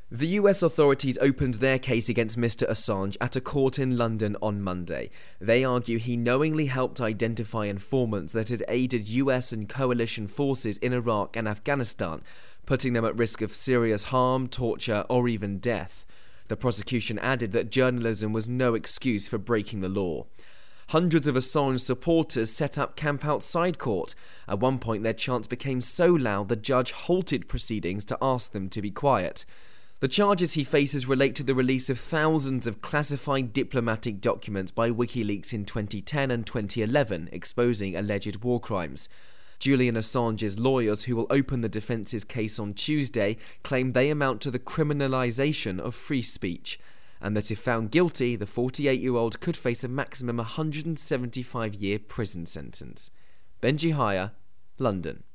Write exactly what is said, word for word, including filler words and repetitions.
The U S authorities opened their case against Mister Assange at a court in London on Monday. They argue he knowingly helped identify informants that had aided U S and coalition forces in Iraq and Afghanistan, putting them at risk of serious harm, torture, or even death. The prosecution added that journalism was no excuse for breaking the law. Hundreds of Assange supporters set up camp outside court. At one point, their chants became so loud the judge halted proceedings to ask them to be quiet. The charges he faces relate to the release of thousands of classified diplomatic documents by WikiLeaks in twenty ten and twenty eleven, exposing alleged war crimes. Julian Assange's lawyers, who will open the defence's case on Tuesday, claim they amount to the criminalisation of free speech, and that if found guilty, the forty-eight-year-old could face a maximum one hundred seventy-five year prison sentence. Benji Hire, London.